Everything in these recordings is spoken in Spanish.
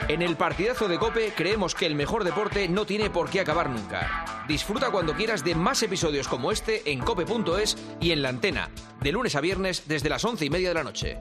En el partidazo de COPE creemos que el mejor deporte no tiene por qué acabar nunca. Disfruta cuando quieras de más episodios como este en cope.es y en la antena, de lunes a viernes desde las 11:30 de la noche.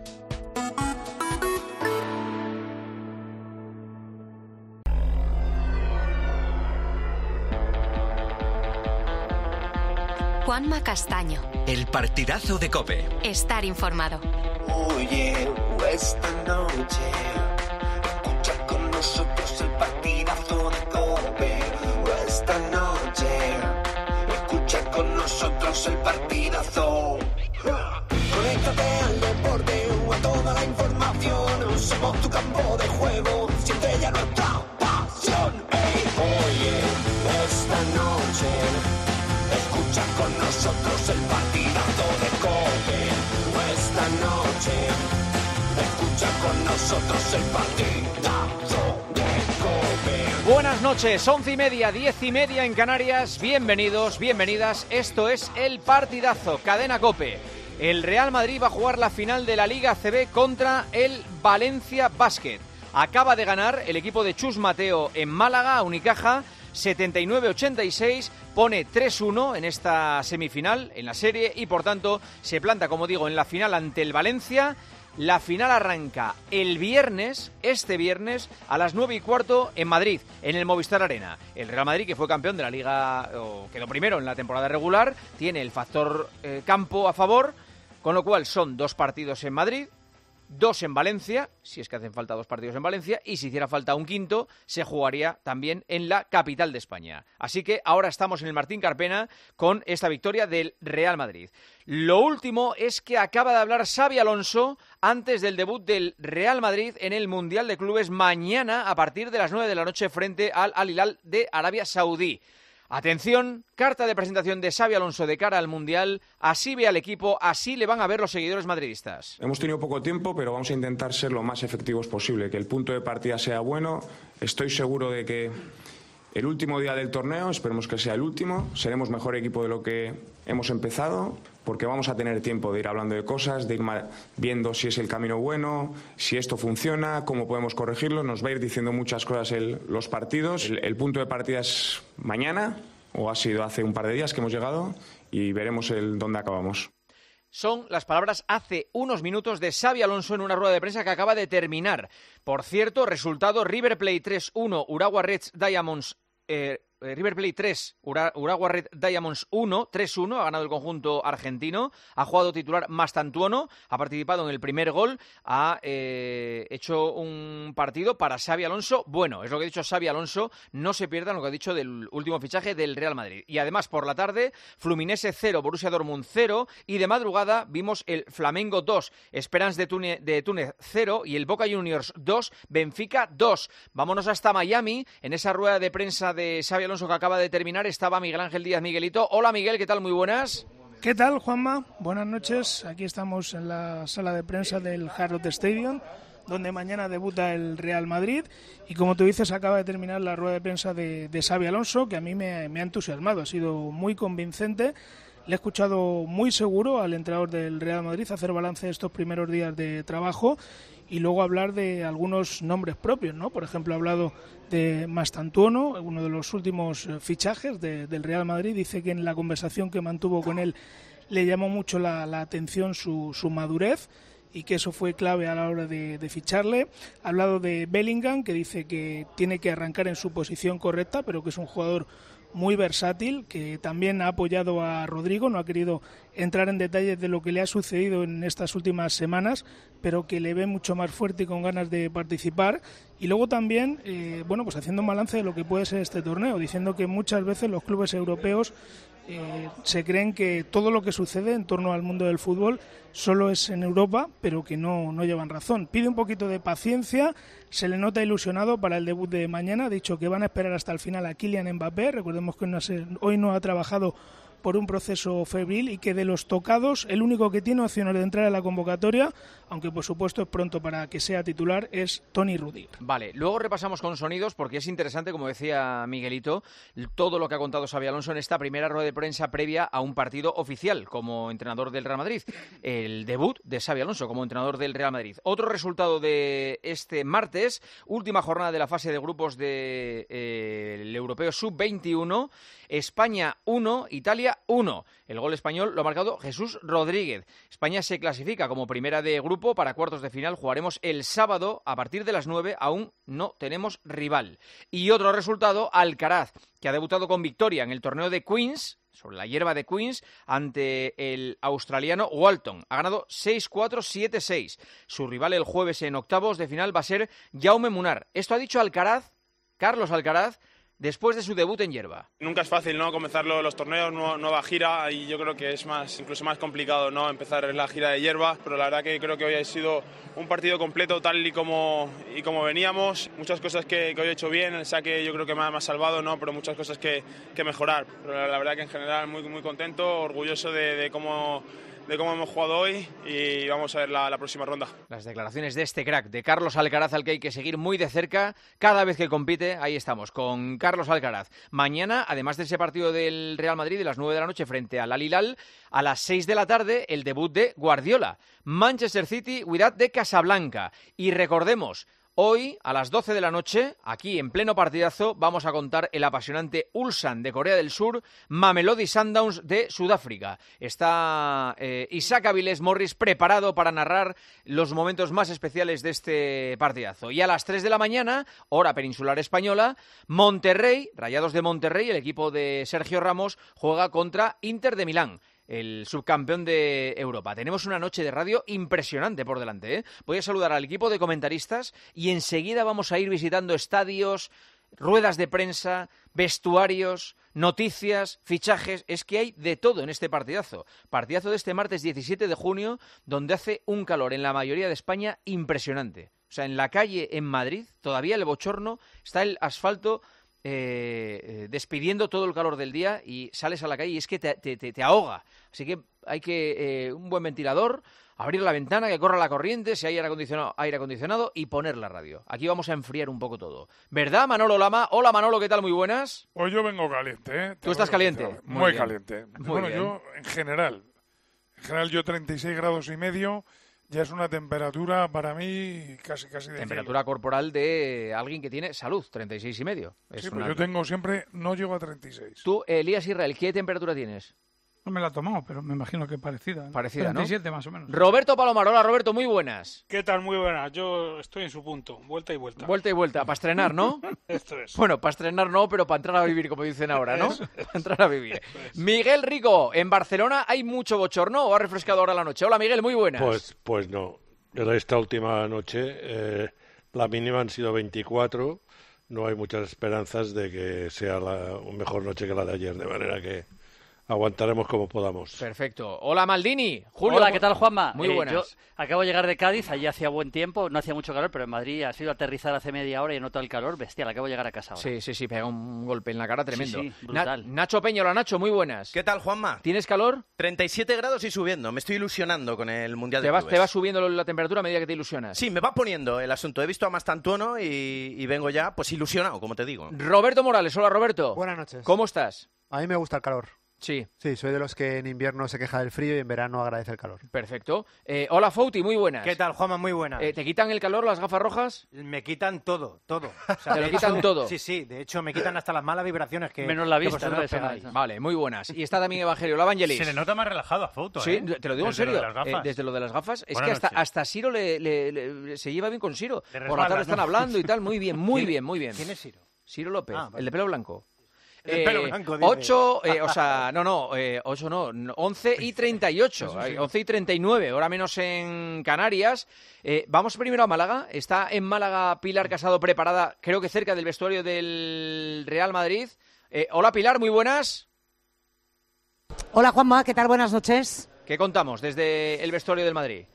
Juanma Castaño. El partidazo de COPE. Estar informado. Oye, esta noche escucha con nosotros el partidazo de COPE. Esta noche escucha con nosotros el partidazo. Conéctate al deporte o a toda la información. Somos tu campo de juego. Siente ya nuestra pasión. Hey, oye, esta noche escucha con nosotros el partidazo de COPE. Esta noche escucha con nosotros el partidazo de COPE. Buenas noches, 11:30, 10:30 en Canarias. Bienvenidos, bienvenidas. Esto es el partidazo, Cadena COPE. El Real Madrid va a jugar la final de la Liga ACB contra el Valencia Basket. Acaba de ganar el equipo de Chus Mateo en Málaga a Unicaja 79-86, pone 3-1 en esta semifinal, en la serie, y por tanto se planta, como digo, en la final ante el Valencia. La final arranca el viernes, este viernes, a las 9:15 en Madrid, en el Movistar Arena. El Real Madrid, que fue campeón de la Liga, o quedó primero en la temporada regular, tiene el factor campo a favor, con lo cual son 2 partidos en Madrid, 2 en Valencia, si es que hacen falta 2 partidos en Valencia, y si hiciera falta un quinto, se jugaría también en la capital de España. Así que ahora estamos en el Martín Carpena con esta victoria del Real Madrid. Lo último es que acaba de hablar Xabi Alonso antes del debut del Real Madrid en el Mundial de Clubes mañana a partir de las 9 de la noche frente al Al Hilal de Arabia Saudí. Atención, carta de presentación de Xabi Alonso de cara al Mundial. Así ve al equipo, así le van a ver los seguidores madridistas. Hemos tenido poco tiempo, pero vamos a intentar ser lo más efectivos posible, que el punto de partida sea bueno. Estoy seguro de que el último día del torneo, esperemos que sea el último, seremos mejor equipo de lo que hemos empezado, porque vamos a tener tiempo de ir hablando de cosas, de ir viendo si es el camino bueno, si esto funciona, cómo podemos corregirlo. Nos va a ir diciendo muchas cosas los partidos. El punto de partida es mañana, o ha sido hace un par de días que hemos llegado, y veremos dónde acabamos. Son las palabras hace unos minutos de Xabi Alonso en una rueda de prensa que acaba de terminar. Por cierto, resultado: River Plate 3-1, Urawa Reds Diamonds River Plate 3, Urawa Red Diamonds 1, 3-1, ha ganado el conjunto argentino, ha jugado titular Mastantuono, ha participado en el primer gol, ha hecho un partido para Xabi Alonso. Bueno, es lo que ha dicho Xabi Alonso, no se pierdan lo que ha dicho del último fichaje del Real Madrid. Y además, por la tarde, Fluminense 0, Borussia Dortmund 0, y de madrugada vimos el Flamengo 2, Esperance de Túnez 0, y el Boca Juniors 2, Benfica 2. Vámonos hasta Miami. En esa rueda de prensa de Xabi Alonso que acaba de terminar estaba Miguel Ángel Díaz Miguelito. Hola Miguel, ¿qué tal? Muy buenas. ¿Qué tal, Juanma? Buenas noches. Aquí estamos en la sala de prensa del Hard Rock Stadium, donde mañana debuta el Real Madrid, y como tú dices, acaba de terminar la rueda de prensa de Xabi Alonso, que a mí me ha entusiasmado, ha sido muy convincente. Le he escuchado muy seguro al entrenador del Real Madrid hacer balance de estos primeros días de trabajo y luego hablar de algunos nombres propios, ¿no? Por ejemplo, ha hablado de Mastantuono, uno de los últimos fichajes del Real Madrid. Dice que en la conversación que mantuvo con él le llamó mucho la atención su madurez y que eso fue clave a la hora de ficharle. Ha hablado de Bellingham, que dice que tiene que arrancar en su posición correcta, pero que es un jugador muy versátil, que también ha apoyado a Rodrigo, no ha querido entrar en detalles de lo que le ha sucedido en estas últimas semanas, pero que le ve mucho más fuerte y con ganas de participar. Y luego también, pues haciendo un balance de lo que puede ser este torneo, diciendo que muchas veces los clubes europeos se creen que todo lo que sucede en torno al mundo del fútbol solo es en Europa, pero que no llevan razón. Pide un poquito de paciencia, se le nota ilusionado para el debut de mañana. Ha dicho que van a esperar hasta el final a Kylian Mbappé. Recordemos que hoy no ha trabajado por un proceso febril y que de los tocados el único que tiene opciones de entrar a la convocatoria, aunque por supuesto es pronto para que sea titular, es Toni Rüdiger. Vale, luego repasamos con sonidos porque es interesante, como decía Miguelito, todo lo que ha contado Xabi Alonso en esta primera rueda de prensa previa a un partido oficial como entrenador del Real Madrid. El debut de Xabi Alonso como entrenador del Real Madrid. Otro resultado de este martes, última jornada de la fase de grupos del Europeo Sub-21, España 1, Italia 1. El gol español lo ha marcado Jesús Rodríguez. España se clasifica como primera de grupo para cuartos de final. Jugaremos el sábado a partir de las 9. Aún no tenemos rival. Y otro resultado, Alcaraz, que ha debutado con victoria en el torneo de Queens, sobre la hierba de Queens, ante el australiano Walton. Ha ganado 6-4, 7-6. Su rival el jueves en octavos de final va a ser Jaume Munar. Esto ha dicho Alcaraz, Carlos Alcaraz, después de su debut en hierba. Nunca es fácil, ¿no?, comenzar los torneos, nueva gira, y yo creo que es incluso más complicado, ¿no?, empezar la gira de hierba, pero la verdad que creo que hoy ha sido un partido completo tal y como veníamos. Muchas cosas que hoy he hecho bien, el saque yo creo que me ha salvado, ¿no?, pero muchas cosas que mejorar. Pero la verdad que en general muy contento, orgulloso de cómo hemos jugado hoy, y vamos a ver la próxima ronda. Las declaraciones de este crack, de Carlos Alcaraz, al que hay que seguir muy de cerca cada vez que compite. Ahí estamos, con Carlos Alcaraz. Mañana, además de ese partido del Real Madrid de las 9 de la noche frente al Al Hilal, a las 6 de la tarde el debut de Guardiola. Manchester City, Wydad de Casablanca. Y recordemos, hoy, a las 12 de la noche, aquí en pleno partidazo, vamos a contar el apasionante Ulsan de Corea del Sur, Mamelodi Sundowns de Sudáfrica. Está Isaac Avilés Morris preparado para narrar los momentos más especiales de este partidazo. Y a las 3 de la mañana, hora peninsular española, Monterrey, Rayados de Monterrey, el equipo de Sergio Ramos, juega contra Inter de Milán, el subcampeón de Europa. Tenemos una noche de radio impresionante por delante, ¿eh? Voy a saludar al equipo de comentaristas y enseguida vamos a ir visitando estadios, ruedas de prensa, vestuarios, noticias, fichajes. Es que hay de todo en este partidazo. Partidazo de este martes 17 de junio, donde hace un calor en la mayoría de España impresionante. O sea, en la calle en Madrid, todavía el bochorno, está el asfalto despidiendo todo el calor del día, y sales a la calle y es que te ahoga. Así que hay que un buen ventilador, abrir la ventana, que corra la corriente, si hay aire acondicionado, y poner la radio. Aquí vamos a enfriar un poco todo. ¿Verdad, Manolo Lama? Hola, Manolo, ¿qué tal? Muy buenas. Pues yo vengo caliente, ¿eh? ¿Tú estás caliente? Muy caliente. Muy bueno, bien. yo en general yo 36 grados y medio. Ya es una temperatura para mí casi de temperatura cielo. corporal de alguien que tiene salud, 36,5. Sí, pero yo tengo siempre, no llego a 36. Tú, Elías Israel, ¿qué temperatura tienes? No me la he tomado, pero me imagino que parecida, ¿no? Parecida, 37 ¿no? más o menos. Roberto Palomar, hola Roberto, muy buenas. ¿Qué tal? Muy buenas. Yo estoy en su punto, vuelta y vuelta. Vuelta y vuelta, para estrenar, ¿no? Esto es. Bueno, para estrenar no, pero para entrar a vivir, como dicen ahora, ¿no? Para entrar a vivir. Miguel Rico, en Barcelona hay mucho bochorno, ¿o ha refrescado ahora la noche? Hola Miguel, muy buenas. Pues no. Esta última noche, la mínima han sido 24. No hay muchas esperanzas de que sea una mejor noche que la de ayer, de manera que aguantaremos como podamos. Perfecto. Hola Maldini. Julio. Hola, ¿qué tal, Juanma? Muy buenas. Yo acabo de llegar de Cádiz, allí hacía buen tiempo, no hacía mucho calor, pero en Madrid ha sido aterrizar hace media hora y he notado el calor bestial. Acabo de llegar a casa ahora. Sí, pega un golpe en la cara tremendo. Sí, brutal. Nacho Peña, hola Nacho, muy buenas. ¿Qué tal, Juanma? ¿Tienes calor? 37 grados y subiendo. Me estoy ilusionando con el Mundial de Clubes. ¿Te va subiendo la temperatura a medida que te ilusionas? Sí, me va poniendo el asunto. He visto a Mastantuono y vengo ya, pues ilusionado, como te digo. Roberto Morales, hola Roberto. Buenas noches. ¿Cómo estás? A mí me gusta el calor. Sí. Sí, soy de los que en invierno se queja del frío y en verano agradece el calor. Perfecto. Hola Fouti, muy buenas. ¿Qué tal, Juanma? Muy buenas. ¿Te quitan el calor las gafas rojas? Me quitan todo. O sea, ¿Te lo quitan todo? Sí, de hecho me quitan hasta las malas vibraciones que... Menos la vista, que pegáis. Vale, muy buenas. Y está también Evangelio. Hola Vangelis. Se le nota más relajado a Fouto, Sí, te lo digo en serio. Desde lo de las gafas. Desde lo de las gafas. Es Buenas que noches. hasta Ciro se lleva bien con Ciro. Te Por la tarde resbalas, están ¿no? hablando y tal. Muy bien. ¿Quién es Ciro? Ciro López, Vale. el de pelo blanco. El pelo blanco, dice. 11 y 38, 11 y 39, hora menos en Canarias. Vamos primero a Málaga. Está en Málaga Pilar Casado preparada, creo que cerca del vestuario del Real Madrid. Hola Pilar, muy buenas. Hola Juanma, ¿qué tal? Buenas noches. ¿Qué contamos desde el vestuario del Madrid?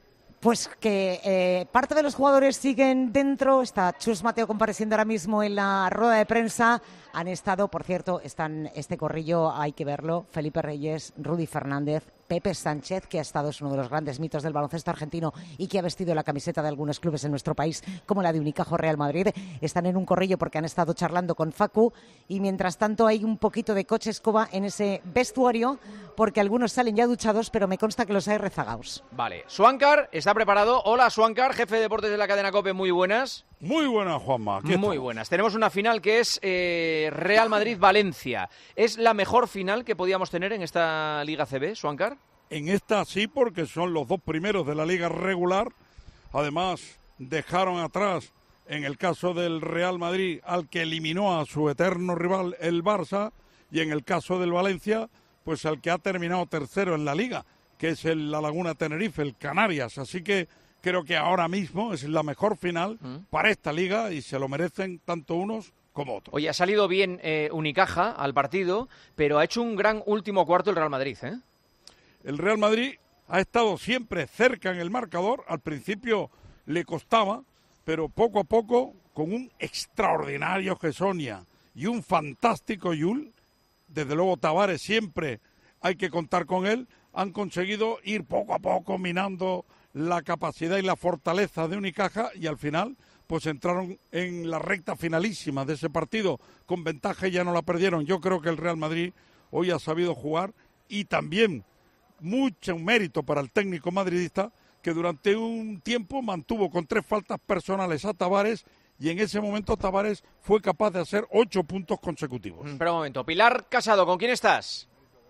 Pues que parte de los jugadores siguen dentro. Está Chus Mateo compareciendo ahora mismo en la rueda de prensa. Han estado, por cierto, están este corrillo, hay que verlo, Felipe Reyes, Rudy Fernández, Pepe Sánchez, que ha estado, es uno de los grandes mitos del baloncesto argentino y que ha vestido la camiseta de algunos clubes en nuestro país, como la de Unicaja Real Madrid. Están en un corrillo porque han estado charlando con Facu y mientras tanto hay un poquito de coche escoba en ese vestuario porque algunos salen ya duchados, pero me consta que los hay rezagados. Vale, Swankar está preparado. Hola, Swankar, jefe de deportes de la cadena COPE, muy buenas. Muy buenas, Juanma. Muy buenas. Tenemos una final que es Real Madrid-Valencia. ¿Es la mejor final que podíamos tener en esta Liga CB, Swankar? En esta sí, porque son los dos primeros de la Liga regular. Además, dejaron atrás, en el caso del Real Madrid, al que eliminó a su eterno rival, el Barça, y en el caso del Valencia, pues al que ha terminado tercero en la Liga, que es la Laguna Tenerife, el Canarias. Así que creo que ahora mismo es la mejor final para esta liga y se lo merecen tanto unos como otros. Oye, ha salido bien Unicaja al partido, pero ha hecho un gran último cuarto el Real Madrid, ¿eh? El Real Madrid ha estado siempre cerca en el marcador. Al principio le costaba, pero poco a poco, con un extraordinario Gessonia y un fantástico Yul, desde luego Tavares siempre hay que contar con él, han conseguido ir poco a poco minando la capacidad y la fortaleza de Unicaja y al final pues entraron en la recta finalísima de ese partido con ventaja y ya no la perdieron. Yo creo que el Real Madrid hoy ha sabido jugar y también mucho mérito para el técnico madridista que durante un tiempo mantuvo con 3 faltas personales a Tavares y en ese momento Tavares fue capaz de hacer 8 puntos consecutivos. Pero un momento, Pilar Casado, ¿con quién estás?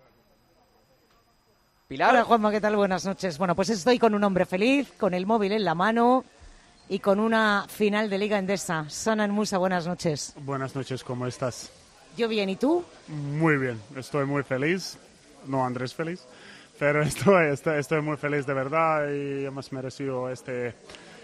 Pilar. Hola Juanma, ¿qué tal? Buenas noches. Bueno, pues estoy con un hombre feliz, con el móvil en la mano y con una final de Liga Endesa. Sonan Musa, buenas noches. Buenas noches, ¿cómo estás? Yo bien, ¿y tú? Muy bien, estoy muy feliz. No Andrés feliz, pero estoy muy feliz de verdad y hemos merecido este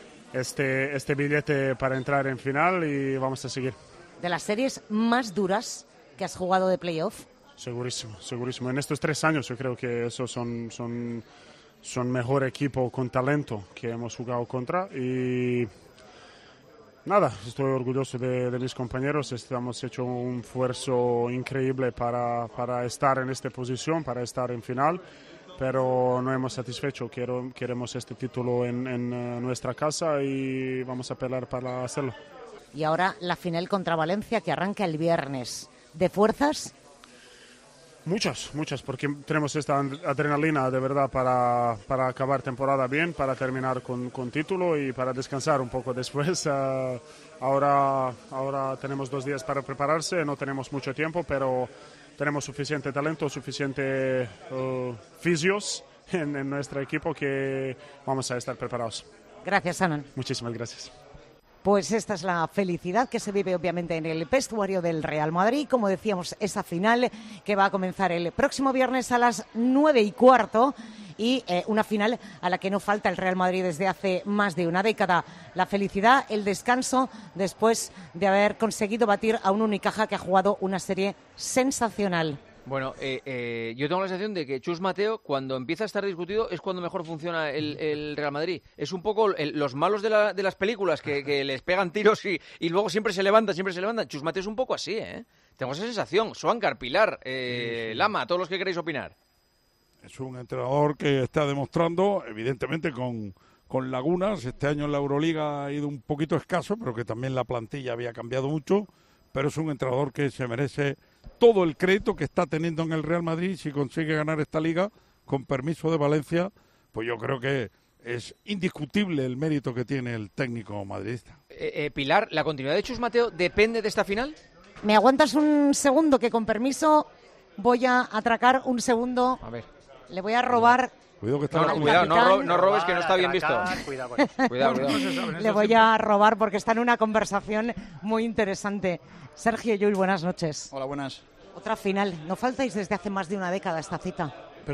billete para entrar en final y vamos a seguir. De las series más duras que has jugado de playoff. Segurísimo, segurísimo. En estos 3 años yo creo que esos son mejor equipo con talento que hemos jugado contra y nada, estoy orgulloso de mis compañeros. Hemos hecho un esfuerzo increíble para estar en esta posición, para estar en final, pero no hemos satisfecho. Queremos este título en nuestra casa y vamos a pelear para hacerlo. Y ahora la final contra Valencia que arranca el viernes. ¿De fuerzas? Muchas, porque tenemos esta adrenalina de verdad para acabar temporada bien, para terminar con título y para descansar un poco después. Ahora tenemos 2 días para prepararse, no tenemos mucho tiempo, pero tenemos suficiente talento, suficiente fisios en nuestro equipo que vamos a estar preparados. Gracias, Anan. Muchísimas gracias. Pues esta es la felicidad que se vive obviamente en el vestuario del Real Madrid. Como decíamos, esa final que va a comenzar el próximo viernes a las 9:15 y una final a la que no falta el Real Madrid desde hace más de una década. La felicidad, el descanso después de haber conseguido batir a un Unicaja que ha jugado una serie sensacional. Bueno, yo tengo la sensación de que Chus Mateo, cuando empieza a estar discutido, es cuando mejor funciona el Real Madrid. Es un poco los malos de las películas que les pegan tiros y luego siempre se levantan. Chus Mateo es un poco así, ¿eh? Tengo esa sensación. Swankar, Pilar, sí. Lama, todos los que queréis opinar. Es un entrenador que está demostrando, evidentemente, con lagunas. Este año en la Euroliga ha ido un poquito escaso, pero que también la plantilla había cambiado mucho. Pero es un entrenador que se merece todo el crédito que está teniendo en el Real Madrid. Si consigue ganar esta liga, con permiso de Valencia, pues yo creo que es indiscutible el mérito que tiene el técnico madridista. Pilar, ¿la continuidad de Chus Mateo depende de esta final? ¿Me aguantas un segundo que con permiso voy a atracar un segundo? A ver. Le voy a robar... Cuidado, no robes, que no está bien visto. Cuidado. Le voy a robar porque está en una conversación muy interesante. Sergio Llull, buenas noches. Hola, buenas. Otra final. No faltáis desde hace más de una década esta cita. ¿Perdona?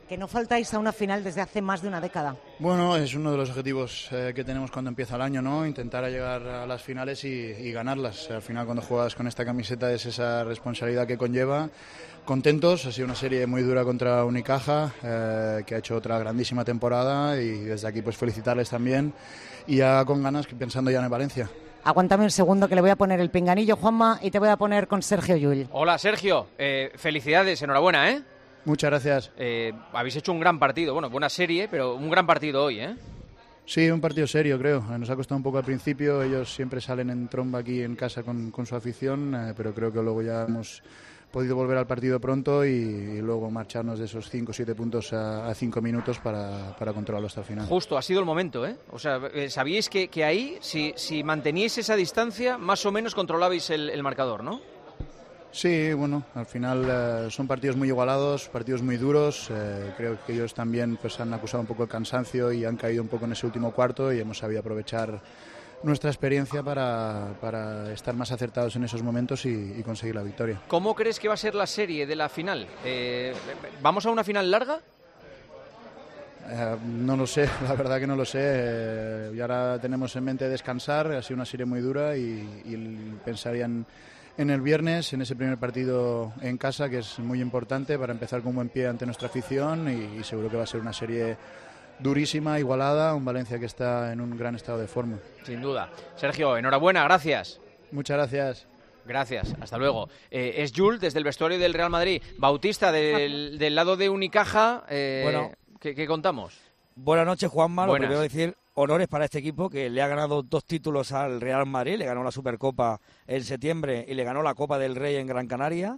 que no faltáis a una final desde hace más de una década. Bueno, es uno de los objetivos que tenemos cuando empieza el año, ¿no? Intentar llegar a las finales y ganarlas. Al final, cuando juegas con esta camiseta es esa responsabilidad que conlleva. Contentos, ha sido una serie muy dura contra Unicaja, que ha hecho otra grandísima temporada, y desde aquí pues felicitarles también, y ya con ganas, pensando ya en el Valencia. Aguántame un segundo que le voy a poner el pinganillo, Juanma, y te voy a poner con Sergio Llull. Hola, Sergio. Felicidades, enhorabuena, ¿eh? Muchas gracias. Habéis hecho un gran partido, bueno, buena serie, pero un gran partido hoy, ¿eh? Sí, un partido serio, creo. Nos ha costado un poco al principio, ellos siempre salen en tromba aquí en casa con su afición, pero creo que luego ya hemos podido volver al partido pronto y luego marcharnos de esos 5 o 7 puntos a 5 minutos para controlarlo hasta el final. Justo, ha sido el momento, ¿eh? O sea, sabíais que ahí, si manteníais esa distancia, más o menos controlabais el marcador, ¿no? Sí, bueno, al final son partidos muy igualados, partidos muy duros. Creo que ellos también pues han acusado un poco el cansancio y han caído un poco en ese último cuarto, y hemos sabido aprovechar nuestra experiencia para estar más acertados en esos momentos y conseguir la victoria. ¿Cómo crees que va a ser la serie de la final? ¿Vamos a una final larga? No lo sé, la verdad que no lo sé. Y ahora tenemos en mente descansar, ha sido una serie muy dura y pensaría en el viernes, en ese primer partido en casa, que es muy importante para empezar con buen pie ante nuestra afición, y seguro que va a ser una serie durísima, igualada, un Valencia que está en un gran estado de forma. Sin duda. Sergio, enhorabuena, gracias. Muchas gracias. Gracias, hasta luego. Es Jules, desde el vestuario del Real Madrid. Bautista, del lado de Unicaja, bueno, ¿qué contamos? Buenas noches, Juanma. Buenas. Lo primero decir, honores para este equipo que le ha ganado 2 títulos al Real Madrid, le ganó la Supercopa en septiembre y le ganó la Copa del Rey en Gran Canaria,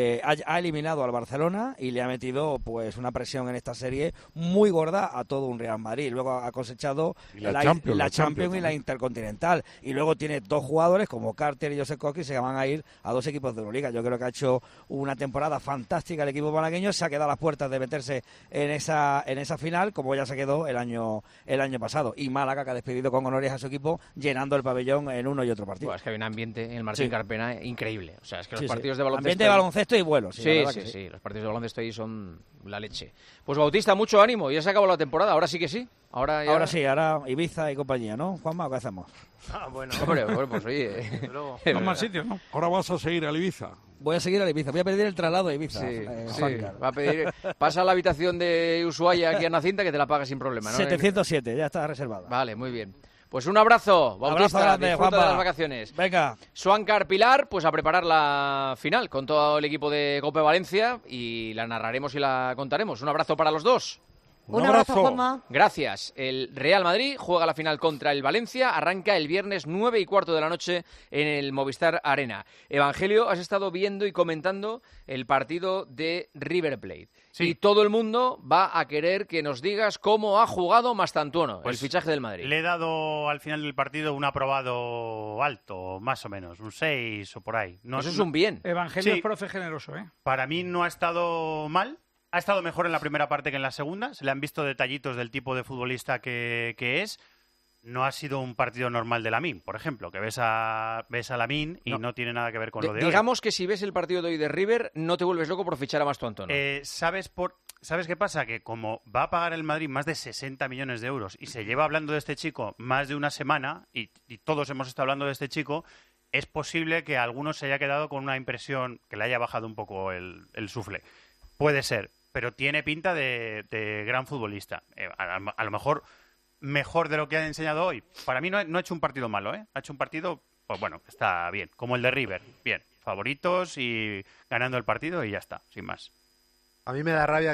ha eliminado al Barcelona y le ha metido pues una presión en esta serie muy gorda a todo un Real Madrid. Luego ha cosechado la Champions y la Intercontinental, y luego tiene 2 jugadores como Carter y Josep Koski, se van a ir a 2 equipos de Euroliga. Yo creo que ha hecho una temporada fantástica el equipo malagueño, se ha quedado a las puertas de meterse en esa final, como ya se quedó el año pasado. Y Málaga, que ha despedido con honores a su equipo, llenando el pabellón en uno y otro partido. Bueno, es que hay un ambiente en el Martín Carpena increíble. O sea, es que los partidos de baloncesto... Ambiente de baloncesto y vuelo. Sí, los partidos de baloncesto ahí son la leche. Pues Bautista, mucho ánimo. Ya se acabó la temporada, ahora sí que sí. Ahora sí, ahora Ibiza y compañía, ¿no? Juanma, ¿qué hacemos? Bueno. Hombre, pues oye... No más sitio, ¿no? Ahora vas a seguir al Ibiza. Voy a seguir a Ibiza, voy a pedir el traslado a Ibiza. Va a pedir, pasa a la habitación de Ushuaia aquí a Nacinta, que te la paga sin problema, ¿no? 707, ya está reservada. Vale, muy bien. Pues un abrazo, Bautista, grande, disfruta Juanpa. de las vacaciones. Venga. Suancar Pilar, pues a preparar la final con todo el equipo de Cope Valencia, y la narraremos y la contaremos. Un abrazo para los dos. Un abrazo, Juanma. Gracias. El Real Madrid juega la final contra el Valencia. Arranca el viernes 9:15 de la noche en el Movistar Arena. Evangelio, has estado viendo y comentando el partido de River Plate. Sí. Y todo el mundo va a querer que nos digas cómo ha jugado Mastantuono, el fichaje del Madrid. Le he dado al final del partido un aprobado alto, más o menos, un 6 o por ahí. No, eso es un bien. Evangelio es profe generoso, ¿eh? Para mí no ha estado mal. Ha estado mejor en la primera parte que en la segunda. Se le han visto detallitos del tipo de futbolista que es. No ha sido un partido normal de Lamine, por ejemplo, que ves a Lamine y no tiene nada que ver con lo de hoy. Digamos que si ves el partido de hoy de River, no te vuelves loco por fichar a Mastantuono. ¿Sabes qué pasa? Que como va a pagar el Madrid más de 60 millones de euros y se lleva hablando de este chico más de una semana, y todos hemos estado hablando de este chico, es posible que a algunos se haya quedado con una impresión que le haya bajado un poco el sufle. Puede ser, pero tiene pinta de gran futbolista. A lo mejor mejor de lo que ha enseñado hoy. Para mí no ha hecho un partido malo, ¿eh? Ha hecho un partido, pues bueno, está bien. Como el de River, bien. Favoritos y ganando el partido y ya está, sin más. A mí me da rabia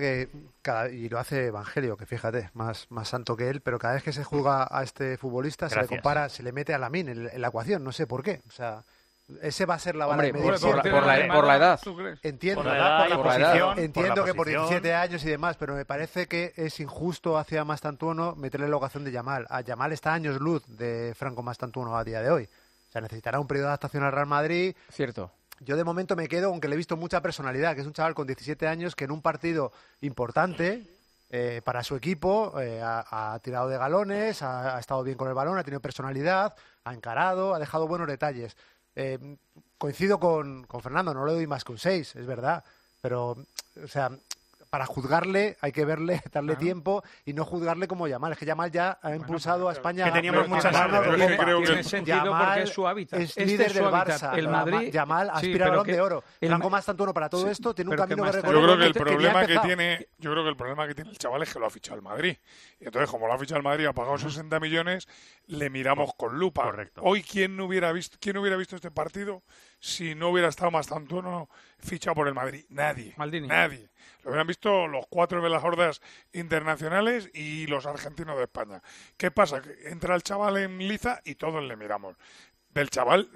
y lo hace Evangelio, que fíjate, más santo que él, pero cada vez que se juega a este futbolista se le compara, se le mete a Lamine en la ecuación, no sé por qué. O sea, ese va a ser la vara de medir. Por la edad. Entiendo, por la posición, entiendo que por 17 años y demás, pero me parece que es injusto hacia Mastantuono meterle la ocasión de Yamal. A Yamal está a años luz de Franco Mastantuono a día de hoy. O sea, necesitará un periodo de adaptación al Real Madrid. Cierto. Yo de momento me quedo, aunque le he visto mucha personalidad, que es un chaval con 17 años que en un partido importante para su equipo ha tirado de galones, ha estado bien con el balón, ha tenido personalidad, ha encarado, ha dejado buenos detalles. Coincido con Fernando, no le doy más que un 6, es verdad, pero o sea, para juzgarle hay que verle, darle tiempo y no juzgarle como Yamal. Es que Yamal ya ha impulsado a España. Que teníamos muchas tiene sentido porque es su hábitat. Es líder del Barça. El Madrid. Yamal aspira al Balón de Oro. Franco Mastantuono para todo esto tiene un camino que recorrer. Yo creo que el problema que tiene el chaval es que lo ha fichado el Madrid. Y entonces, como lo ha fichado el Madrid, ha pagado 60 millones, le miramos con lupa. Correcto. Hoy, ¿quién hubiera visto este partido si no hubiera estado Mastantuono fichado por el Madrid? Nadie. Maldini. Nadie. Lo hubieran visto los 4 de las hordas internacionales y los argentinos de España. ¿Qué pasa? Que entra el chaval en liza y todos le miramos. Del chaval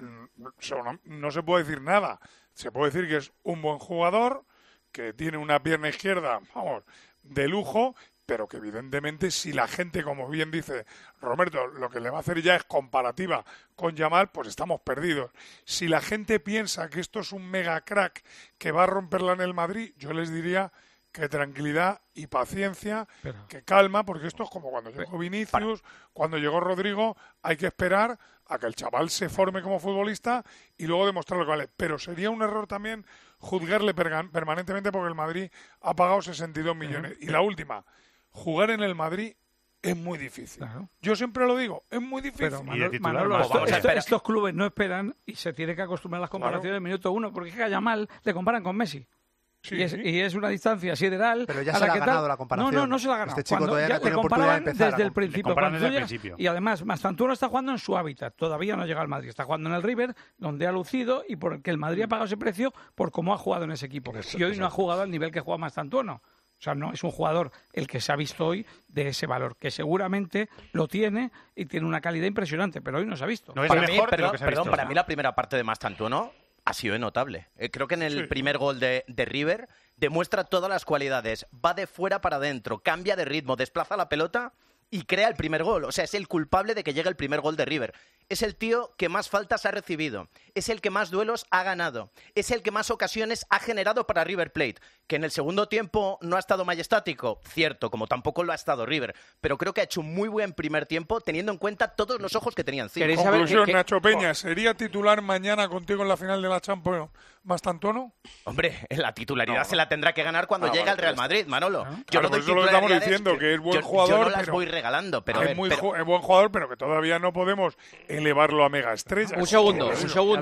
no se puede decir nada. Se puede decir que es un buen jugador, que tiene una pierna izquierda, vamos, de lujo, pero que evidentemente si la gente, como bien dice Roberto, lo que le va a hacer ya es comparativa con Yamal, pues estamos perdidos. Si la gente piensa que esto es un mega crack que va a romperla en el Madrid, yo les diría que tranquilidad y paciencia, que calma, porque esto es como cuando llegó Vinicius, cuando llegó Rodrigo, hay que esperar a que el chaval se forme como futbolista y luego demostrar lo que vale. Pero sería un error también juzgarle permanentemente porque el Madrid ha pagado 62 millones. Y la última, jugar en el Madrid es muy difícil. Claro. Yo siempre lo digo, es muy difícil. Pero Manolo, estos clubes no esperan y se tiene que acostumbrar a las comparaciones del minuto 1, porque es que a Yamal le comparan con Messi. Sí, y es una distancia sideral. Pero ya se la ha ganado la comparación. No se la ha ganado. Este chico todavía no tiene oportunidad de empezar. Desde el principio. Y además, Mastantuono está jugando en su hábitat. Todavía no llega al Madrid. Está jugando en el River, donde ha lucido y porque el Madrid ha pagado ese precio por cómo ha jugado en ese equipo. Y hoy no ha jugado al nivel que juega Mastantuono. O sea, no es un jugador el que se ha visto hoy de ese valor, que seguramente lo tiene y tiene una calidad impresionante, pero hoy no se ha visto. No es mejor, perdón, para mí la primera parte de Mastantuono ha sido notable. Creo que en el primer gol de River demuestra todas las cualidades. Va de fuera para adentro, cambia de ritmo, desplaza la pelota y crea el primer gol. O sea, es el culpable de que llegue el primer gol de River. Es el tío que más faltas ha recibido. Es el que más duelos ha ganado. Es el que más ocasiones ha generado para River Plate. Que en el segundo tiempo no ha estado majestático, cierto, como tampoco lo ha estado River. Pero creo que ha hecho un muy buen primer tiempo teniendo en cuenta todos los ojos que tenían encima. Conclusión, Nacho Peña, ¿sería titular mañana contigo en la final de la Champions Mastantuono? Hombre, la titularidad se la tendrá que ganar cuando llegue al Real Madrid, Manolo. Yo no doy eso lo estamos diciendo, que es buen jugador. Yo no las voy regalando, pero es buen jugador, pero que todavía no podemos elevarlo a mega estrella. Un segundo.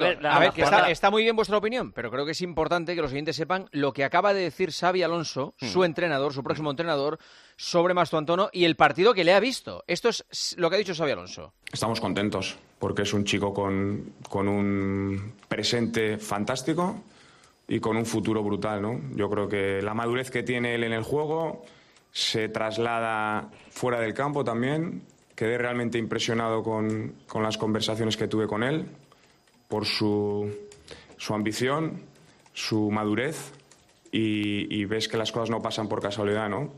A ver, que está muy bien vuestra opinión, pero creo que es importante que los oyentes sepan lo que acaba de decir Xabi Alonso, su entrenador, su próximo entrenador, sobre Mastantuono y el partido que le ha visto. Esto es lo que ha dicho Xabi Alonso. Estamos contentos porque es un chico con un presente fantástico y con un futuro brutal, ¿no? Yo creo que la madurez que tiene él en el juego se traslada fuera del campo también. Quedé realmente impresionado con las conversaciones que tuve con él por su ambición, su madurez y ves que las cosas no pasan por casualidad, ¿no?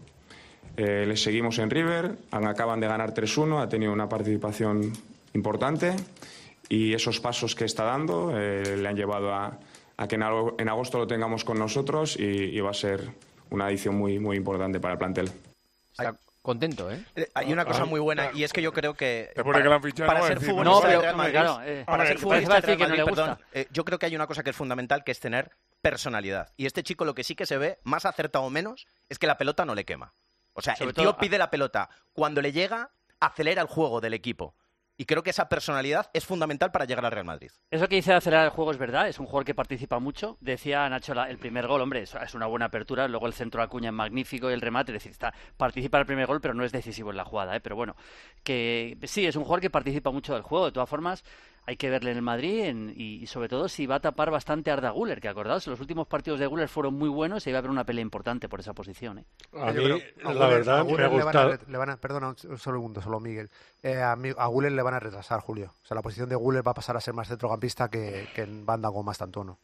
Les seguimos en River, acaban de ganar 3-1, ha tenido una participación importante y esos pasos que está dando le han llevado a que en agosto lo tengamos con nosotros y va a ser una adición muy, muy importante para el plantel. Está contento, ¿eh? Hay una cosa muy buena y es que yo creo que para ser futbolista del Real Madrid, para ser futbolista del Real Madrid, perdón, yo creo que hay una cosa que es fundamental, que es tener personalidad. Y este chico lo que sí que se ve, más acertado o menos, es que la pelota no le quema. O sea, el tío pide la pelota. Cuando le llega, acelera el juego del equipo. Y creo que esa personalidad es fundamental para llegar al Real Madrid. Eso que dice de acelerar el juego es verdad, es un jugador que participa mucho. Decía Nacho, el primer gol, hombre, es una buena apertura, luego el centro de Acuña es magnífico y el remate, es decir, participa en el primer gol, pero no es decisivo en la jugada, pero bueno, que sí, es un jugador que participa mucho del juego. De todas formas, hay que verle en el Madrid y sobre todo si va a tapar bastante a Arda Güler, que acordaos, los últimos partidos de Güler furon muy buenos y iba a haber una pelea importante por esa posición. A mí, la verdad, me ha gustado. Perdona, un segundo, solo Miguel. A Güler le van a retrasar, Julio. O sea, la posición de Güler va a pasar a ser más centrocampista que en banda con Mastantuono.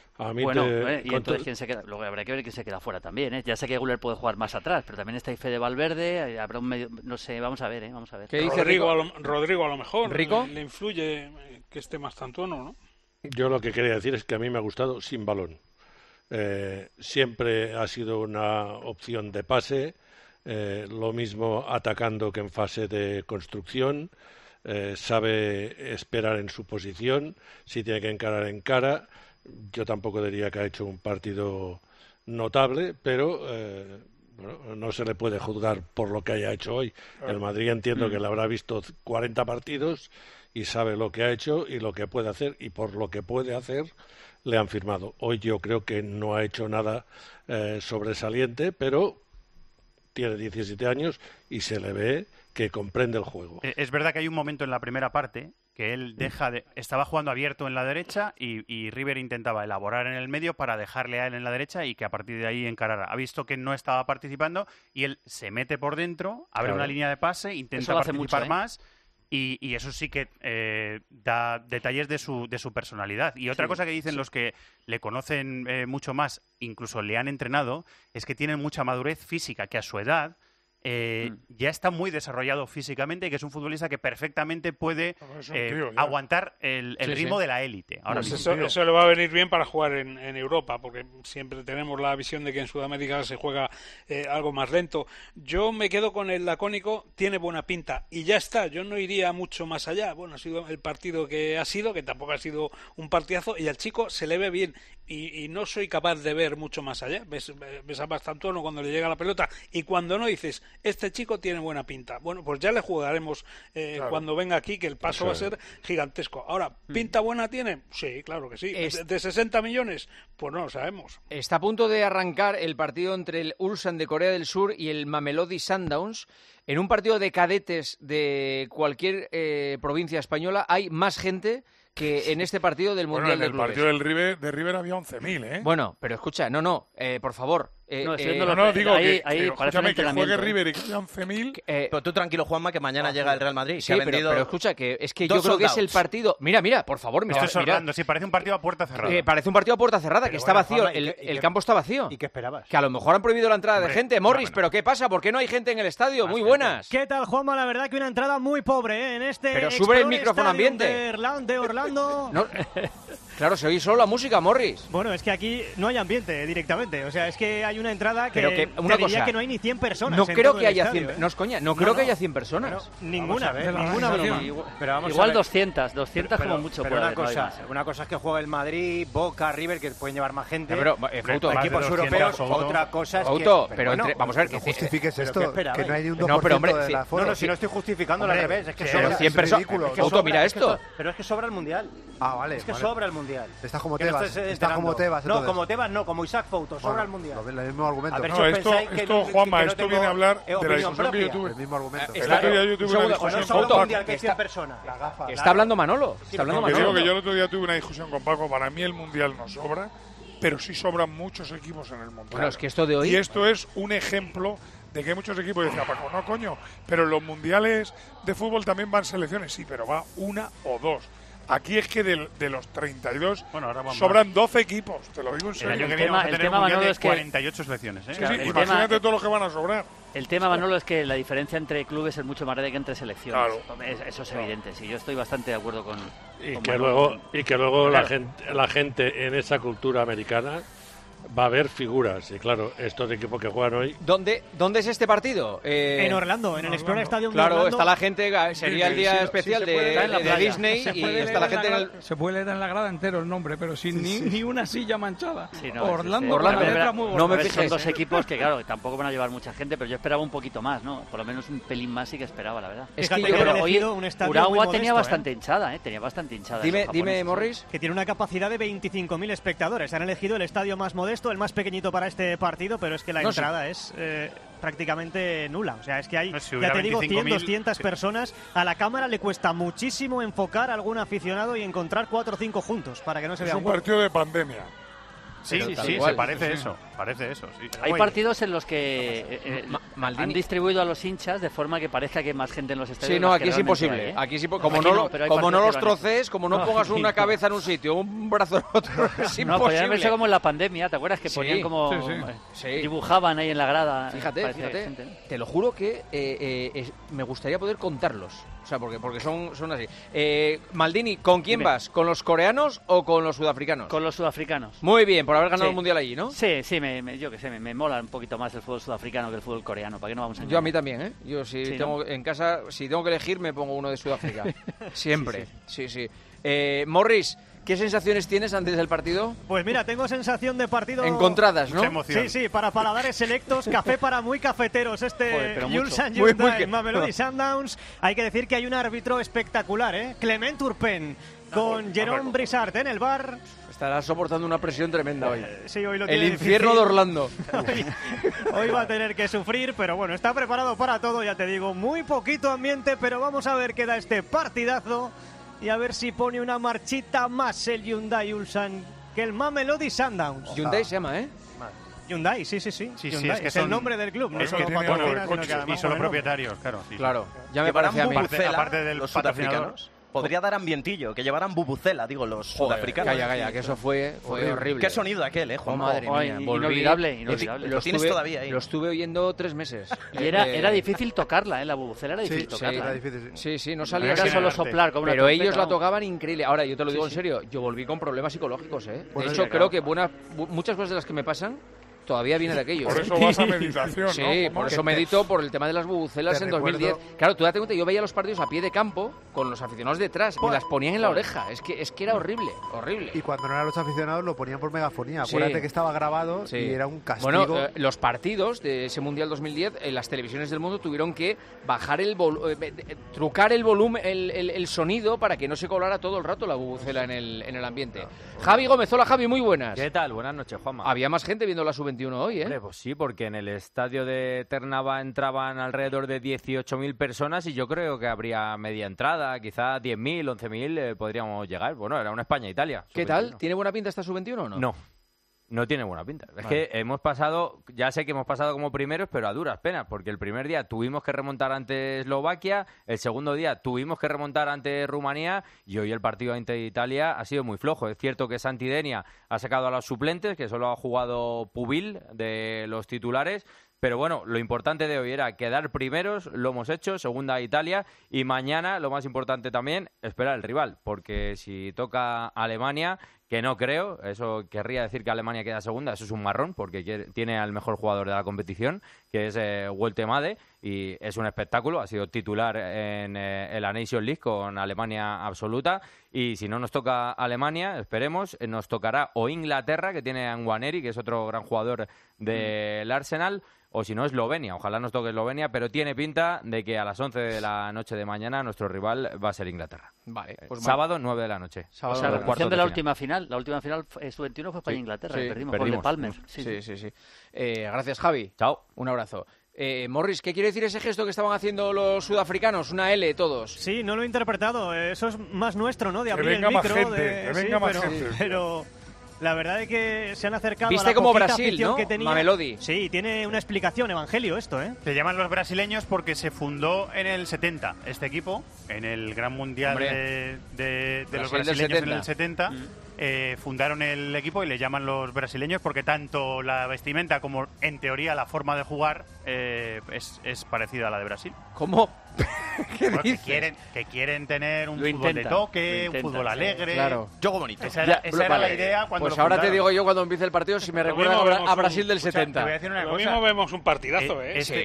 Y entonces quién se queda. Luego habrá que ver quién se queda fuera también, ¿eh? Ya sé que Güler puede jugar más atrás, pero también está Fede Valverde, habrá un medio, no sé, vamos a ver, vamos a ver. ¿Qué dice Rodrigo a lo mejor? ¿Rico? Le influye que esté Mastantuono, ¿no? Yo lo que quería decir es que a mí me ha gustado sin balón. Siempre ha sido una opción de pase, lo mismo atacando que en fase de construcción. Sabe esperar en su posición, si tiene que encarar, encara. Yo tampoco diría que ha hecho un partido notable, pero bueno, no se le puede juzgar por lo que haya hecho hoy. El Madrid entiendo que le habrá visto 40 partidos y sabe lo que ha hecho y lo que puede hacer, y por lo que puede hacer le han firmado. Hoy yo creo que no ha hecho nada sobresaliente, pero tiene 17 años y se le ve que comprende el juego. Es verdad que hay un momento en la primera parte que él estaba jugando abierto en la derecha y River intentaba elaborar en el medio para dejarle a él en la derecha y que a partir de ahí encarara. Ha visto que no estaba participando y él se mete por dentro, abre una línea de pase, intenta participar más. Y eso sí que da detalles de su personalidad. Y otra cosa que dicen los que le conocen mucho más, incluso le han entrenado, es que tiene mucha madurez física, que a su edad ya está muy desarrollado físicamente y que es un futbolista que perfectamente puede aguantar el ritmo de la élite. Ahora pues eso le va a venir bien para jugar en Europa, porque siempre tenemos la visión de que en Sudamérica se juega algo más lento. Yo me quedo con el lacónico, tiene buena pinta y ya está, yo no iría mucho más allá. Bueno, ha sido el partido que ha sido, que tampoco ha sido un partidazo, y al chico se le ve bien y no soy capaz de ver mucho más allá. Ves a Mastantuono cuando le llega la pelota y cuando no dices, este chico tiene buena pinta. Bueno, pues ya le jugaremos cuando venga aquí, que el paso va a ser gigantesco. Ahora, ¿pinta buena tiene? Sí, claro que sí. ¿De 60 millones? Pues no lo sabemos. Está a punto de arrancar el partido entre el Ulsan de Corea del Sur y el Mamelodi Sundowns. En un partido de cadetes de cualquier provincia española hay más gente que en este partido del Mundial de Clubes. En el partido de River había 11.000, ¿eh? Bueno, pero escucha, por favor. Digo que escúchame, que juegue River y que haya 11.000. Pero tú tranquilo, Juanma, que mañana llega el Real Madrid. Sí, pero escucha, que es que yo creo que es el partido... Mira, por favor. Sí, parece un partido a puerta cerrada. Parece un partido a puerta cerrada, pero que está vacío, Juanma, el campo está vacío. ¿Y qué esperabas? Que a lo mejor han prohibido la entrada de gente. Morris, ¿pero qué pasa? ¿Por qué no hay gente en el estadio? Muy buenas. ¿Qué tal, Juanma? La verdad que una entrada muy pobre, en este... Pero sube el micrófono ambiente. De Orlando. No, claro, se oye solo la música, Morris. Bueno, es que aquí no hay ambiente directamente. O sea, es que hay una entrada que una diría cosa, que no hay ni 100 personas. No creo que haya estadio, 100. No es coña, no creo que haya 100 personas. Ninguna. Igual 200 como mucho. Pero una cosa es que juega el Madrid, Boca, River, que pueden llevar más gente. Pero equipos europeos. Otra cosa es que... vamos a ver, que justifiques esto, que no hay ni un 2% no, pero hombre, de la aforo. No, si no estoy justificándolo al revés, es que sobra. 100 personas. Auto, mira esto. Pero es que sobra el Mundial. Ah, vale. Es que sobra el Mundial. Estás como Tebas. No, como Tebas no, como Isaac Fouto, sobra el Mundial. El mismo argumento. Esto, Juanma, esto viene a hablar de la discusión que yo tuve. El mismo argumento. El otro día yo tuve una discusión con Paco. Mundial que hay 100 personas. Está hablando Manolo. Digo que yo el otro día tuve una discusión con Paco. Para mí el Mundial no sobra, pero sí sobran muchos equipos en el Mundial. Bueno, es que esto de hoy... Y esto es un ejemplo de que hay muchos equipos. Y decía Paco, no coño, pero en los mundiales de fútbol también van selecciones. Sí, pero va una o dos. Aquí es que de los 32 sobran 12 equipos, te lo digo en serio. El año que viene vamos a tener un mundial de 48 selecciones. Sí, imagínate todos los que van a sobrar. El tema, Manolo, es que la diferencia entre clubes es mucho más grande que entre selecciones. Claro. Eso es evidente, sí. Yo estoy bastante de acuerdo con Y que luego la gente en esa cultura americana va a haber figuras, y claro, estos equipos que juegan hoy... ¿Dónde es este partido? En Orlando, en el Explorer Stadium de Orlando. Claro, está la gente, sería el día especial de Disney, y está la gente en el... Se puede leer en la grada entero el nombre, pero sin ni una silla manchada. Sí, no, Orlando, no me fijes. Son dos equipos que, claro, tampoco van a llevar mucha gente, pero yo esperaba un poquito más, ¿no? Por lo menos un pelín más sí que esperaba, la verdad. Es que yo creo que Uragua tenía bastante hinchada, Tenía bastante hinchada. Dime, Morris. Que tiene una capacidad de 25.000 espectadores. Han elegido el estadio más modesto, el más pequeñito para este partido, pero es que la entrada es prácticamente nula. O sea, es que hay, ya te digo, 100, 200 personas. A la cámara le cuesta muchísimo enfocar a algún aficionado y encontrar 4 o 5 juntos para que no se vea un partido de pandemia. Sí, se parece eso. Sí. Hay partidos en los que han distribuido a los hinchas de forma que parezca que hay más gente en los estadios. Sí, no, aquí es imposible. Aquí como no los troces, como no pongas una cabeza en un sitio, un brazo en otro, es imposible. No, podrían verse como en la pandemia, ¿te acuerdas? Que ponían como... dibujaban ahí en la grada. Fíjate, te lo juro que me gustaría poder contarlos. O sea, porque son así. Maldini, ¿con quién vas? ¿Con los coreanos o con los sudafricanos? Con los sudafricanos. Muy bien, por haber ganado el Mundial allí, ¿no? Sí, yo qué sé, me mola un poquito más el fútbol sudafricano que el fútbol coreano. ¿Para qué no vamos a engañar? Yo a mí también, ¿eh? Yo en casa, si tengo que elegir, me pongo uno de Sudáfrica. Siempre. Sí. Morris, ¿Qué sensaciones tienes antes del partido? Pues mira, tengo sensación de partido... Encontradas, ¿no? Sí, para paladares selectos, café para muy cafeteros. Ulsan muy Hyundai, Mamelodi Sundowns. Hay que decir que hay un árbitro espectacular, Clement Turpin, con Jerome Brissart en el bar. Estará soportando una presión tremenda hoy. Sí, hoy lo el infierno de Orlando. Hoy va a tener que sufrir, pero bueno, está preparado para todo, ya te digo. Muy poquito ambiente, pero vamos a ver qué da este partidazo. Y a ver si pone una marchita más el Hyundai Ulsan que el Mamelodi Sundowns. Hyundai se llama, Hyundai, sí. Hyundai, es que es el nombre del club, no solo patrocinan, sino que además y solo propietarios, claro. Sí, claro, ya me parece a mí. Aparte de los sudafricanos. Podría dar ambientillo, que llevaran bubucela, digo, los sudafricanos. Calla, que eso fue horrible. ¿Qué sonido aquel, Juan? Madre mía, inolvidable. Lo tienes todavía ahí. Lo estuve oyendo 3 meses. Y era difícil tocarla, la bubucela era difícil tocarla. Era difícil, sí, no salía. Era solo soplar como una Pero trompeta, ellos la tocaban increíble. Ahora, yo te lo digo en serio, yo volví con problemas psicológicos, De hecho, creo que muchas cosas de las que me pasan todavía viene de aquello. Por eso vas a meditación, sí, ¿no? Sí, por eso medito por el tema de las bubucelas en 2010. Claro, tú date cuenta, yo veía los partidos a pie de campo con los aficionados detrás, me las ponían en la oreja. Es que era horrible. Y cuando no eran los aficionados lo ponían por megafonía. Acuérdate que estaba grabado y era un castigo. Bueno, los partidos de ese Mundial 2010, las televisiones del mundo tuvieron que bajar trucar el volumen, el sonido para que no se colara todo el rato la bubucela en el ambiente. Javi Gómez, hola Javi, muy buenas. ¿Qué tal? Buenas noches, Juanma. Había más gente viendo la Sub-21 hoy, Hombre, pues sí, porque en el estadio de Ternava entraban alrededor de 18.000 personas y yo creo que habría media entrada, quizá 10.000, 11.000 podríamos llegar. Bueno, era una España-Italia. ¿Qué tal? ¿Tiene buena pinta esta Sub-21 o no? No tiene buena pinta. Es que hemos pasado, ya sé que hemos pasado como primeros, pero a duras penas, porque el primer día tuvimos que remontar ante Eslovaquia, el segundo día tuvimos que remontar ante Rumanía y hoy el partido ante Italia ha sido muy flojo. Es cierto que Santi Denia ha sacado a los suplentes, que solo ha jugado Pubil de los titulares, pero bueno, lo importante de hoy era quedar primeros, lo hemos hecho, segunda Italia, y mañana, lo más importante también, esperar el rival, porque si toca Alemania, que no creo, eso querría decir que Alemania queda segunda, eso es un marrón, porque tiene al mejor jugador de la competición, que es Woltemade, y es un espectáculo, ha sido titular en la Nations League con Alemania absoluta, y si no nos toca Alemania, esperemos, nos tocará o Inglaterra, que tiene a Nwaneri, que es otro gran jugador del Arsenal, o si no Eslovenia, ojalá nos toque Eslovenia, pero tiene pinta de que a las 11 de la noche de mañana nuestro rival va a ser Inglaterra. Vale, pues sábado 9 de la noche. Sábado, la repetición de la última final. La última final Sub-21 fue para Inglaterra, perdimos por de Palmer. Sí. Gracias, Javi. Chao. Un abrazo. Morris, ¿qué quiere decir ese gesto que estaban haciendo los sudafricanos? Una L todos. Sí, no lo he interpretado. Eso es más nuestro, ¿no? De abrir el micro. Que venga más gente. Pero la verdad es que se han acercado ¿Viste a la como poquita Brasil, afición ¿no? Que tenía. Mamelodi. Sí, tiene una explicación, Evangelio, esto, Se llaman los brasileños porque se fundó en el 70 este equipo, en el Gran Mundial de los brasileños en el 70. Fundaron el equipo y le llaman los brasileños porque tanto la vestimenta como, en teoría, la forma de jugar es parecida a la de Brasil. ¿Cómo? Bueno, que quieren tener un fútbol de toque, un fútbol alegre. Claro. Juego bonito. Esa era la idea cuando Pues lo ahora fundaron. te digo yo cuando empiece el partido si me recuerda a Brasil del 70. Te voy a decir una Lo cosa. mismo vemos un partidazo,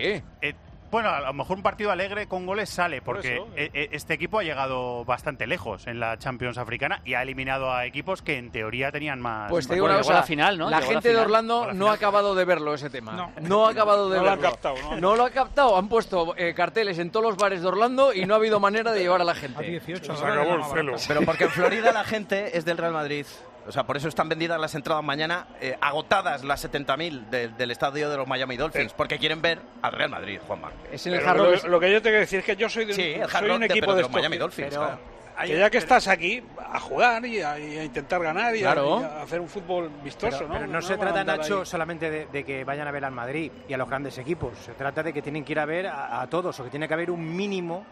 Bueno, a lo mejor un partido alegre con goles sale, porque este equipo ha llegado bastante lejos en la Champions africana y ha eliminado a equipos que en teoría tenían más... Pues te digo una cosa, la final, ¿no? La gente de Orlando no ha acabado de verlo ese tema. No ha acabado de verlo. Lo ha captado, no lo ha captado. Han puesto carteles en todos los bares de Orlando y no ha habido manera de llevar a la gente. A 18. Se acabó el celo. Pero porque en Florida la gente es del Real Madrid. O sea, por eso están vendidas las entradas mañana, agotadas las 70.000 del estadio de los Miami Dolphins, porque quieren ver al Real Madrid, Juanma. Es en el Hard Rock. Lo que yo te quiero decir es que yo soy un equipo de los Miami Dolphins. Pero que ya que estás aquí, a jugar y a intentar ganar y a hacer un fútbol vistoso, ¿no? Pero no se trata, Nacho, solamente de que vayan a ver al Madrid y a los grandes equipos. Se trata de que tienen que ir a ver a todos, o que tiene que haber un mínimo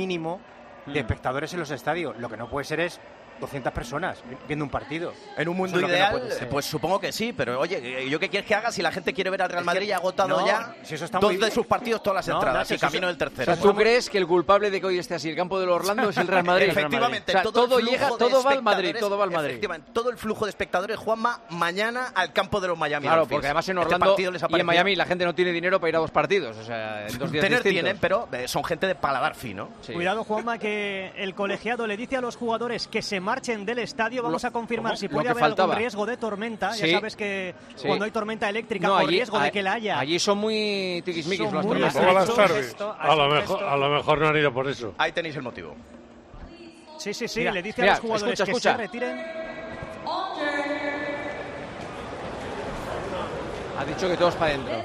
de espectadores en los estadios. Lo que no puede ser es 200 personas viendo un partido. En un mundo ideal, pues supongo que sí, pero oye, ¿yo qué quieres que haga si la gente quiere ver al Real Madrid y ha agotado dos de sus partidos, todas las entradas y camino del tercero? O sea, ¿tú crees que el culpable de que hoy esté así el campo del Orlando es el Real Madrid? Efectivamente, o sea, todo va al Madrid, todo va al Madrid. Efectivamente, todo el flujo de espectadores, Juanma, mañana al campo de los Miami Claro, Dolphins. porque además en Orlando y en Miami la gente no tiene dinero para ir a 2 partidos, o sea, en 2 días distintos. Tienen, pero son gente de paladar fino. Sí. Cuidado, Juanma, que el colegiado le dice a los jugadores que se marchen del estadio. Vamos a confirmar si puede haber algún riesgo de tormenta. Sí. Ya sabes que cuando hay tormenta eléctrica, no, por riesgo de que la haya. Allí son muy tiquismiquis las tormentas. Todas las tardes. A lo mejor no han ido por eso. Ahí tenéis el motivo. Sí, mira, le dice a los jugadores que se retiren. Ha dicho que todos para adentro.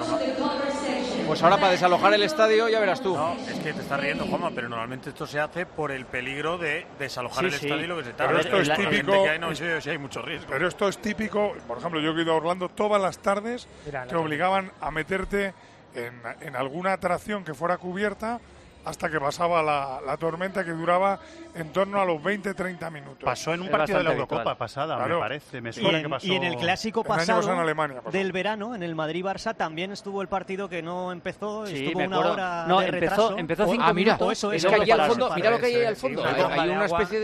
Pues ahora para desalojar el estadio ya verás tú. No, es que te estás riendo, Juanma, pero normalmente esto se hace por el peligro de desalojar el estadio y lo que se tarda. Pero esto es típico. Si hay mucho riesgo. Pero esto es típico. Por ejemplo, yo he ido a Orlando todas las tardes, te obligaban a meterte en alguna atracción que fuera cubierta hasta que pasaba la tormenta, que duraba en torno a los 20-30 minutos. Pasó en un partido de la Eurocopa pasada, me parece. Me suena que pasó. Y en el clásico pasado en Alemania, del verano, en el Madrid-Barça, también estuvo el partido que no empezó, estuvo me una hora no, de retraso. empezó 5 minutos. Eso es que allí al fondo, mira lo que hay ahí al fondo. Hay una especie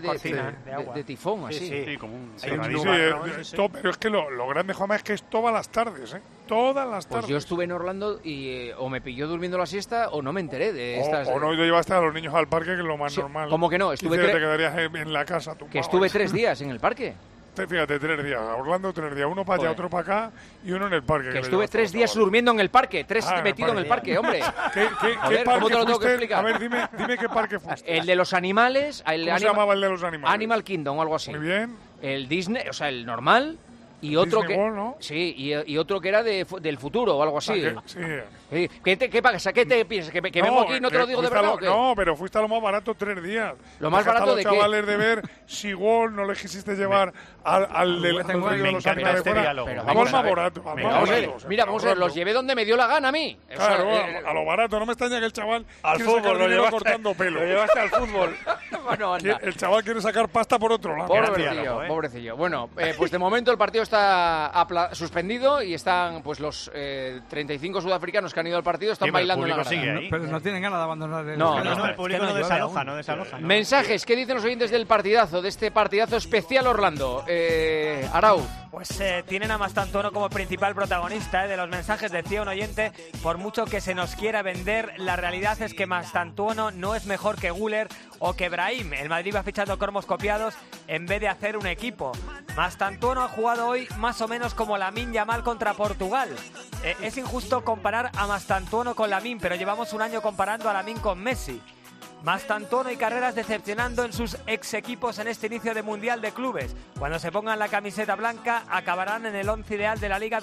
de tifón, así. Sí, como un... Pero es que lo grande, Juanma, es que es todas las tardes, todas las tardes. Pues yo estuve en Orlando y o me pilló durmiendo la siesta o no me enteré de estas... O no llevaste a los niños al parque, que es lo más normal. ¿Cómo que no? Te quedarías en la casa tumbado. Que estuve 3 días en el parque. Fíjate, 3 días. A Orlando 3 días. Uno para allá, otro para acá y uno en el parque. Que estuve 3 días durmiendo en el parque. 3 metido en el parque, hombre. ¿Qué parque ¿cómo te lo tengo que fuiste? explicar? A ver, dime qué parque fuiste. El de los animales. ¿Cómo se llamaba el de los animales? Animal Kingdom o algo así. Muy bien. El Disney, o sea, el normal. Y otro Disney que World, ¿no? sí, y otro que era del futuro o algo así. Sí. ¿Qué pasa? ¿Qué te piensas? ¿Que vengo aquí y no te lo digo de verdad? No, pero fuiste a lo más barato 3 días. ¿Lo más barato de qué? Los chavales de ver SeaWorld, no les quisiste llevar al de los animales de fuera. Vamos más barato. Mira, vamos a ver, los llevé donde me dio la gana a mí. Claro, a lo barato. No me extraña que el chaval al fútbol lo llevaste cortando pelo. Lo llevaste al fútbol. Bueno, anda. El chaval quiere sacar pasta por otro lado. Pobrecillo. Bueno, pues de momento el partido está suspendido y están pues los 35 sudafricanos que han ido al partido están bailando en la grada. Pero no tienen ganas de abandonar el el público no desaloja. Mensajes, ¿qué dicen los oyentes del partidazo, de este partidazo especial Orlando? Arau. Pues tienen a Mastantuono como principal protagonista de los mensajes. Decía un oyente, por mucho que se nos quiera vender, la realidad es que Mastantuono no es mejor que Güler o que Brahim. El Madrid va fichando cromos copiados en vez de hacer un equipo. Mastantuono ha jugado hoy más o menos como Lamine Yamal contra Portugal. Es injusto comparar a Mastantuono con Lamine, pero llevamos un año comparando a Lamine con Messi. Mastantuono y Carreras decepcionando en sus ex equipos en este inicio de Mundial de Clubes. Cuando se pongan la camiseta blanca acabarán en el 11 ideal de la Liga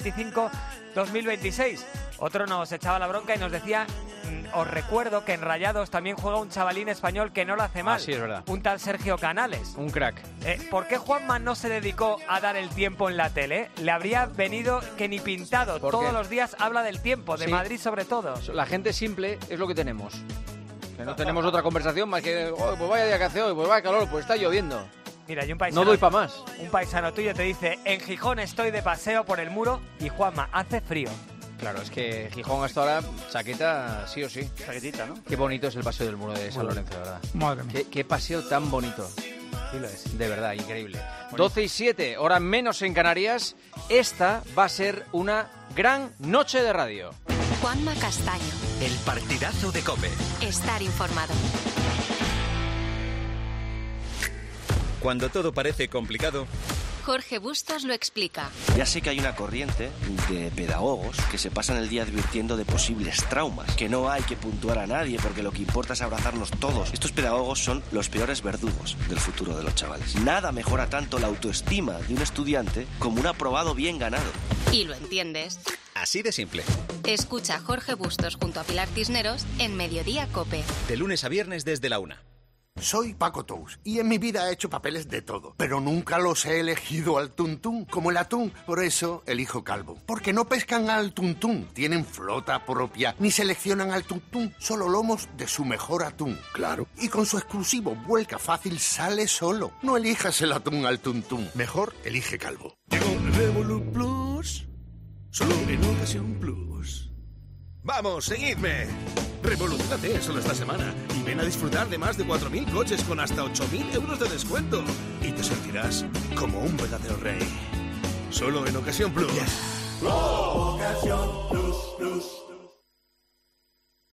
2025-2026. Otro nos echaba la bronca y nos decía, os recuerdo que en Rayados también juega un chavalín español que no lo hace mal. Sí, es verdad. Un tal Sergio Canales. Un crack. ¿Por qué Juanma no se dedicó a dar el tiempo en la tele? Le habría venido que ni pintado. Todos los días habla del tiempo, de Madrid sobre todo. La gente simple es lo que tenemos. Que no tenemos otra conversación más que, pues vaya día que hace hoy, pues vaya calor, pues está lloviendo. Mira, y un paisano, no doy para más. Un paisano tuyo te dice, en Gijón estoy de paseo por el muro y Juanma, hace frío. Claro, es que Gijón hasta ahora, chaqueta sí o sí. Chaquetita, ¿no? Qué bonito es el paseo del muro de San Lorenzo, ¿verdad? Madre mía. Qué paseo tan bonito. Sí lo es. De verdad, increíble. 12:07, hora menos en Canarias. Esta va a ser una gran noche de radio. Juanma Castaño. El partidazo de COPE. Estar informado. Cuando todo parece complicado, Jorge Bustos lo explica. Ya sé que hay una corriente de pedagogos que se pasan el día advirtiendo de posibles traumas, que no hay que puntuar a nadie porque lo que importa es abrazarnos todos. Estos pedagogos son los peores verdugos del futuro de los chavales. Nada mejora tanto la autoestima de un estudiante como un aprobado bien ganado. Y lo entiendes. Así de simple. Escucha a Jorge Bustos junto a Pilar Cisneros en Mediodía COPE. De lunes a viernes desde la 1. Soy Paco Tous y en mi vida he hecho papeles de todo, pero nunca los he elegido al tuntún, como el atún. Por eso elijo calvo, porque no pescan al tuntún, tienen flota propia, ni seleccionan al tuntún, solo lomos de su mejor atún, claro. Y con su exclusivo vuelca fácil sale solo. No elijas el atún al tuntún, mejor elige calvo. Llegó Revolut Plus, solo en Ocasión Plus. ¡Vamos, seguidme! Revolucionate solo esta semana y ven a disfrutar de más de 4.000 coches con hasta 8.000 euros de descuento. Y te sentirás como un verdadero rey. Solo en Ocasión Plus. Ocasión Plus.